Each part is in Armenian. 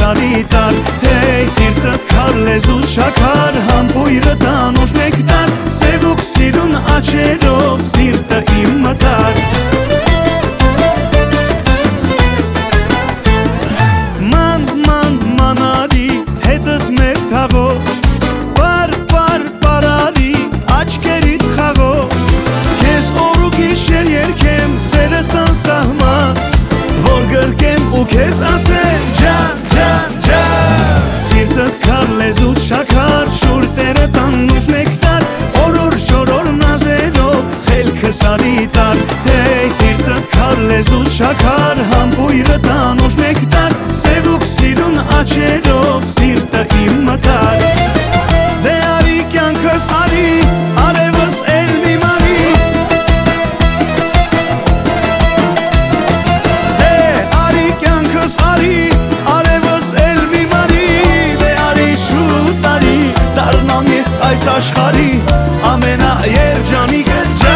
սարիտար Հեյ սիրտըտ քար լեզուտ շաքար Համբույրը տանուշ նեկտար Սևուկ սիրուն աչերով Սիրտը իմ մտար Մանարի հետս մեր թաղով Պարարի աչկերիտ խաղով Կեզ օր ու գիշեր երկեմ սերս անսահման Որ գրկեմ ու կեզ ասեմ ջա Սիրտըտ քար լեզուտ շաքար Շուրտերը տանուշ նեկտար Օրոր շորոր նազերով խելքը սարիտար Հեյ սիրտըտ քար լեզուտ շաքար Համբույրը տանուշ նեկտար Սևուկ սիրուն աչերով Սիրտը իմ մտար Դե արի կյանքս արի Արևս էլ մի մարի Դե արի կյանքս արի Արևս էլ մի մարի Դե արի շուտ արի Դառնամ ես այս աշխարհի ամենաերջանիկը ջա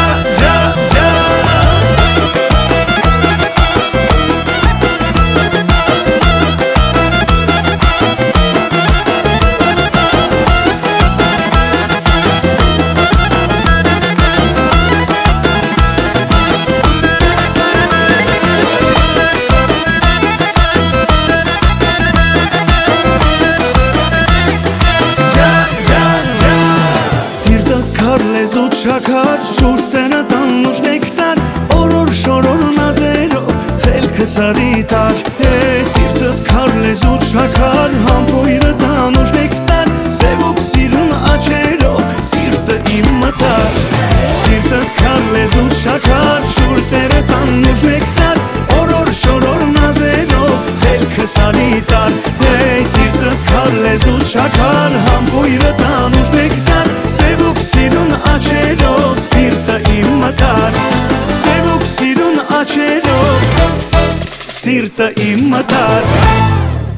Լեզուտ շաքար շուրտերը տանուշ նեկտար Օրոր շորոր նազերով խելքը սարիտար Հեյ սիրտըտ քար լեզուտ շաքար Համբույրը տանուշ նեկտար Սևուկ սիրուն աչերով Սիրտը իմ մտար Սիրտըտ քար լեզուտ շաքար Շուրտերը տանուշ նեկտար Օրոր շորոր նազերով խելքը սարիտար Հեյ սիրտըտ քար լեզուտ շաքար Համբույրը տանուշ նեկտար Սևուկ սիրուն աչերով Սիրտը իմ մտար Սևուկ սիրուն աչերով Սիրտը իմ մտար